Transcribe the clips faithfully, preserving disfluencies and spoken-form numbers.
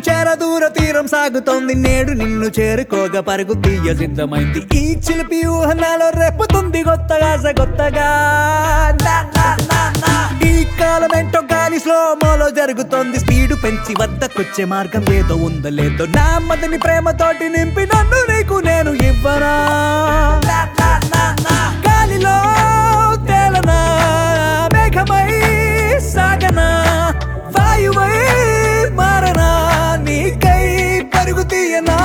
చేర దూర తీరం సాగుతోంది నేడు నిన్ను చేరుకోగా పరుగు తీయ సిద్ధమైంది ఈ చిలిపి ఊహనాలో రేపుతుంది కొత్తగా కొత్తగా ఈ కాలం ఏంటో గాలి స్లో మోలో జరుగుతోంది స్పీడు పెంచి వద్దకొచ్చే మార్గం ఏదో ఉందో లేదో నా మదని ప్రేమతోటి నింపి నన్ను నీకు నేను ఇవ్వనా గాలిలో తేలనా మేఘమై సాగనా వాయువై మారనా నీకై పరుగు తీయనా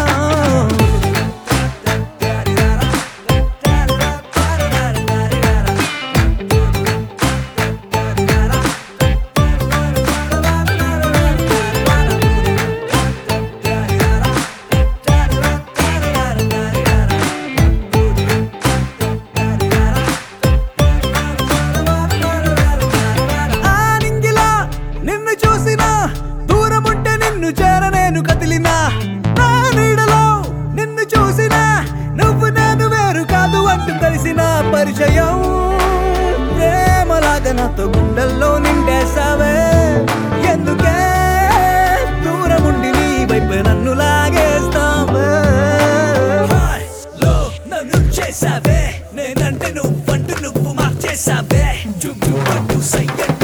చేర నేను కదిలినా నా నీడలో నిన్ను చూసినా నువ్వు నేను వేరు కాదు అంటూ కలిసిన పరిచయం ప్రేమలాగా నాతో గుండెల్లో నిండేసావే ఎందుకే దూరముండి నీ వైపు నన్ను లాగేస్తావే నన్ను చేసావే నేనంటే నువ్వంటూ నువ్వు మార్చేసావే చుట్టూ పట్టు సయ్యట్టు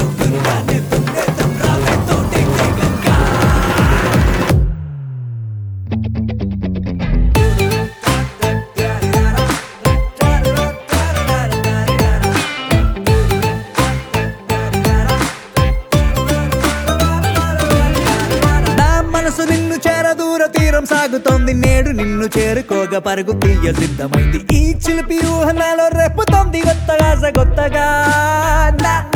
మనసు నిన్ను చేర దూర తీరం సాగుతోంది నేడు నిన్ను చేరుకోగా పరుగు తీయ సిద్ధమైంది ఈ చిలిపి ఊహనాలో రేపుతోంది కొత్తగా కొత్తగా